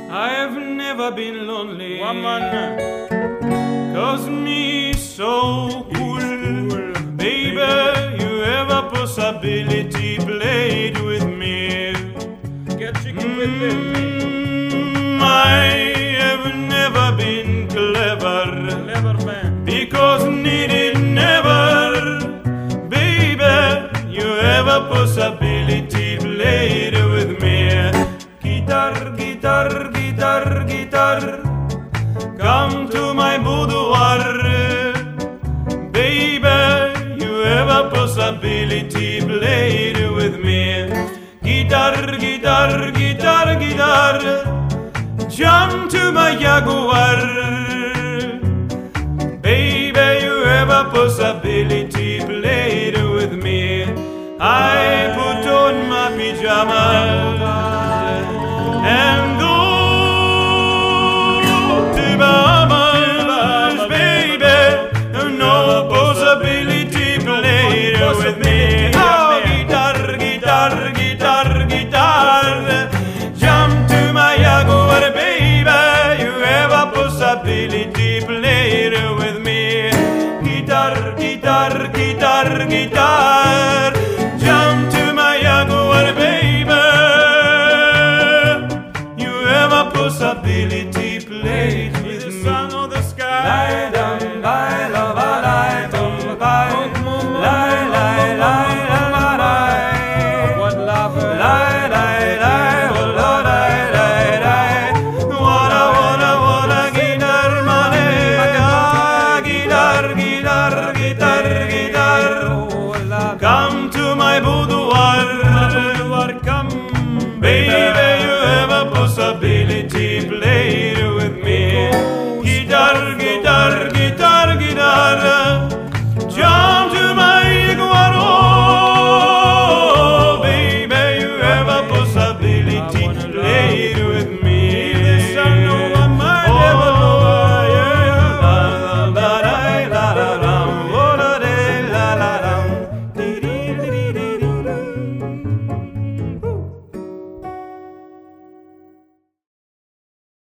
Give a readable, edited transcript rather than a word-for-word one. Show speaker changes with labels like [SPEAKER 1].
[SPEAKER 1] I have never been lonely.
[SPEAKER 2] Woman,
[SPEAKER 1] Cause me so cool. Baby, you have a possibility. Played with me.
[SPEAKER 2] get chicken with me.
[SPEAKER 1] I have never been clever.
[SPEAKER 2] Clever man.
[SPEAKER 1] Because needed never. Baby, you have a possibility. Played with me. Guitar, guitar, guitar, guitar. Come to my boudoir. Baby, you have a possibility. Played with me. Guitar, guitar, guitar, guitar. Jump to my Jaguar. Baby, you have a possibility. Played with me. I put on my pajamas and go to Bahamas. Baby, no possibility. Played with me. Oh, guitar, guitar, guitar, guitar. Jump to my Jaguar, baby. You have a possibility. Played with me. Guitar, guitar, guitar, guitar. Jump to my Jaguar, baby. You have a possibility. Played